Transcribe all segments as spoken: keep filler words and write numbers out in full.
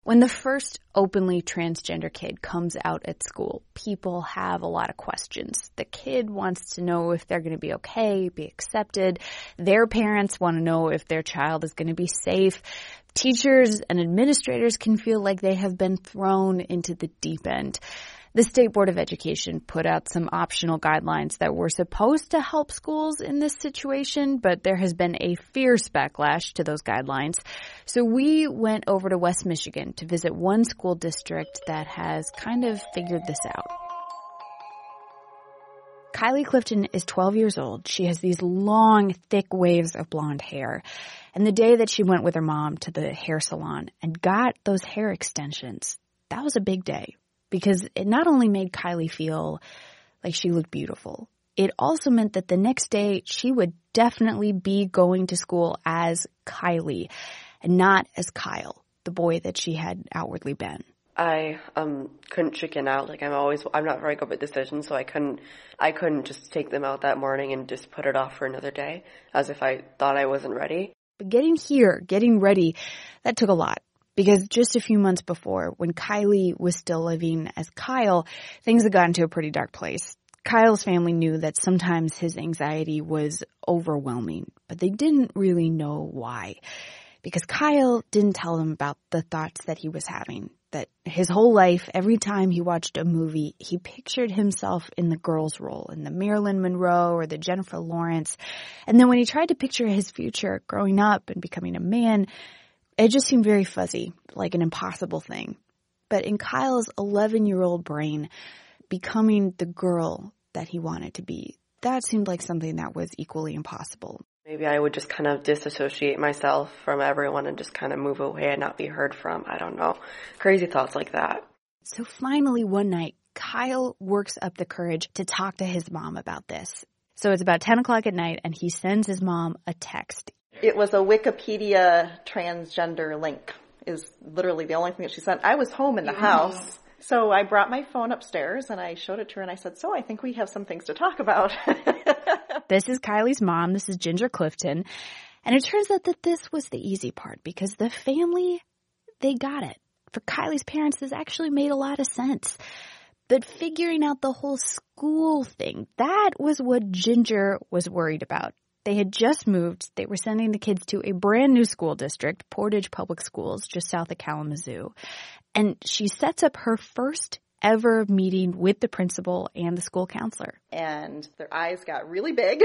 When the first openly transgender kid comes out at school, people have a lot of questions. The kid wants to know if they're going to be okay, be accepted. Their parents want to know if their child is going to be safe. Teachers and administrators can feel like they have been thrown into the deep end. The State Board of Education put out some optional guidelines that were supposed to help schools in this situation, but there has been a fierce backlash to those guidelines. So we went over to West Michigan to visit one school district that has kind of figured this out. Kylie Clifton is twelve years old. She has these long, thick waves of blonde hair. And the day that she went with her mom to the hair salon and got those hair extensions, that was a big day. Because it not only made Kylie feel like she looked beautiful, it also meant that the next day she would definitely be going to school as Kylie and not as Kyle, the boy that she had outwardly been. I um couldn't chicken out. Like I'm always, I'm not very good with decisions, so I couldn't, I couldn't just take them out that morning and just put it off for another day as if I thought I wasn't ready. But getting here, getting ready, that took a lot. Because just a few months before, when Kylie was still living as Kyle, things had gotten to a pretty dark place. Kyle's family knew that sometimes his anxiety was overwhelming, but they didn't really know why. Because Kyle didn't tell them about the thoughts that he was having. That his whole life, every time he watched a movie, he pictured himself in the girl's role, in the Marilyn Monroe or the Jennifer Lawrence. And then when he tried to picture his future growing up and becoming a man, it just seemed very fuzzy, like an impossible thing. But in Kyle's eleven-year-old brain, becoming the girl that he wanted to be, that seemed like something that was equally impossible. Maybe I would just kind of disassociate myself from everyone and just kind of move away and not be heard from. I don't know. Crazy thoughts like that. So finally one night, Kyle works up the courage to talk to his mom about this. So it's about ten o'clock at night, and he sends his mom a text. It was a Wikipedia transgender link is literally the only thing that she sent. I was home in the house. So I brought my phone upstairs and I showed it to her and I said, so I think we have some things to talk about. This is Kylie's mom. This is Ginger Clifton. And it turns out that this was the easy part because the family, they got it. For Kylie's parents, this actually made a lot of sense. But figuring out the whole school thing, that was what Ginger was worried about. They had just moved. They were sending the kids to a brand new school district, Portage Public Schools, just south of Kalamazoo. And she sets up her first ever meeting with the principal and the school counselor. And their eyes got really big,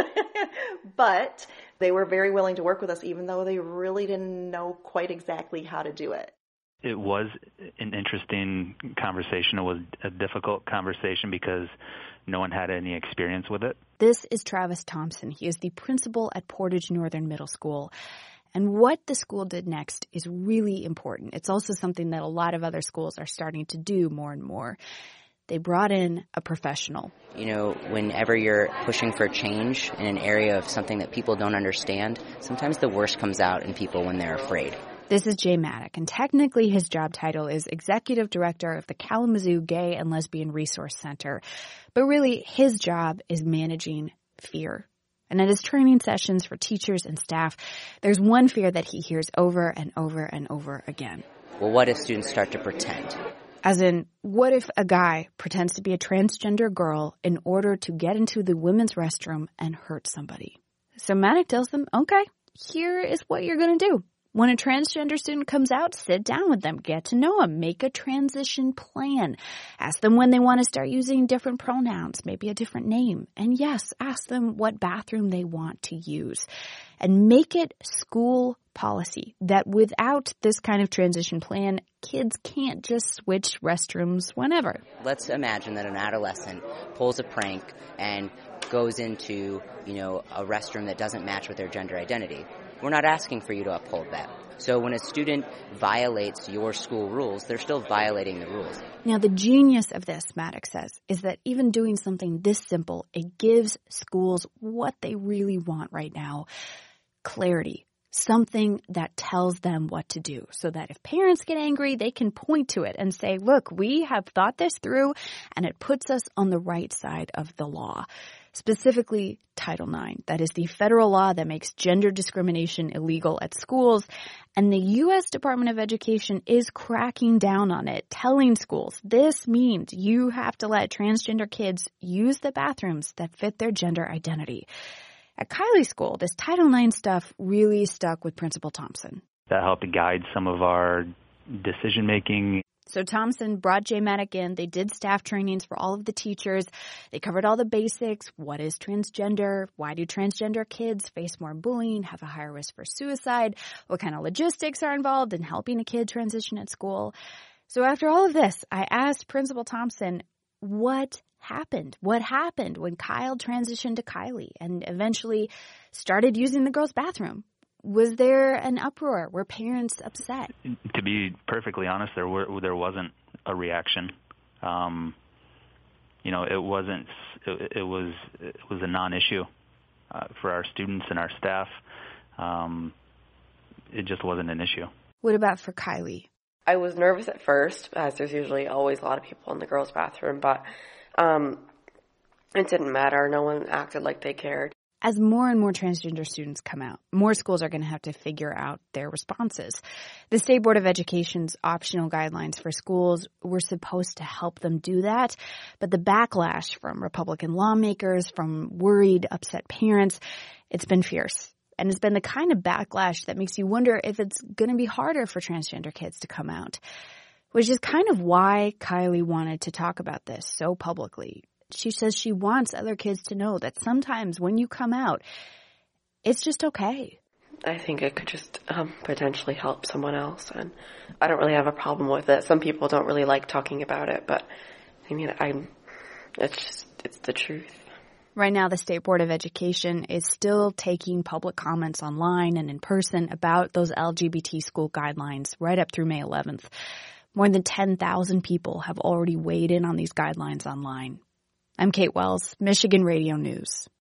but they were very willing to work with us, even though they really didn't know quite exactly how to do it. It was an interesting conversation. It was a difficult conversation because no one had any experience with it. This is Travis Thompson. He is the principal at Portage Northern Middle School. And what the school did next is really important. It's also something that a lot of other schools are starting to do more and more. They brought in a professional. You know, whenever you're pushing for change in an area of something that people don't understand, sometimes the worst comes out in people when they're afraid. This is Jay Maddock, and technically his job title is Executive Director of the Kalamazoo Gay and Lesbian Resource Center. But really, his job is managing fear. And at his training sessions for teachers and staff, there's one fear that he hears over and over and over again. Well, what if students start to pretend? As in, what if a guy pretends to be a transgender girl in order to get into the women's restroom and hurt somebody? So Maddock tells them, okay, here is what you're going to do. When a transgender student comes out, sit down with them, get to know them, make a transition plan. Ask them when they want to start using different pronouns, maybe a different name. And yes, ask them what bathroom they want to use. And make it school policy that without this kind of transition plan, kids can't just switch restrooms whenever. Let's imagine that an adolescent pulls a prank and goes into, you know, a restroom that doesn't match with their gender identity. We're not asking for you to uphold that. So when a student violates your school rules, they're still violating the rules. Now, the genius of this, Maddock says, is that even doing something this simple, it gives schools what they really want right now, clarity. Something that tells them what to do so that if parents get angry, they can point to it and say, look, we have thought this through and it puts us on the right side of the law. specifically Title nine. That is the federal law that makes gender discrimination illegal at schools. And the U S Department of Education is cracking down on it, telling schools this means you have to let transgender kids use the bathrooms that fit their gender identity. At Kylie's school, this Title nine stuff really stuck with Principal Thompson. That helped to guide some of our decision-making. So Thompson brought Jay Maddock in. They did staff trainings for all of the teachers. They covered all the basics. What is transgender? Why do transgender kids face more bullying, have a higher risk for suicide? What kind of logistics are involved in helping a kid transition at school? So after all of this, I asked Principal Thompson, what happened? What happened when Kyle transitioned to Kylie and eventually started using the girls' bathroom? Was there an uproar? Were parents upset? To be perfectly honest, there were there wasn't a reaction. Um, you know, it wasn't. It, it was it was a non-issue uh, for our students and our staff. Um, it just wasn't an issue. What about for Kylie? I was nervous at first, as there's usually always a lot of people in the girls' bathroom, but um, it didn't matter. No one acted like they cared. As more and more transgender students come out, more schools are going to have to figure out their responses. The State Board of Education's optional guidelines for schools were supposed to help them do that, but the backlash from Republican lawmakers, from worried, upset parents, it's been fierce. And it's been the kind of backlash that makes you wonder if it's going to be harder for transgender kids to come out, which is kind of why Kylie wanted to talk about this so publicly. She says she wants other kids to know that sometimes when you come out, it's just okay. I think it could just um, potentially help someone else, and I don't really have a problem with it. Some people don't really like talking about it, but I mean, I'm. It's just it's the truth. Right now, the State Board of Education is still taking public comments online and in person about those L G B T school guidelines right up through May eleventh. More than ten thousand people have already weighed in on these guidelines online. I'm Kate Wells, Michigan Radio News.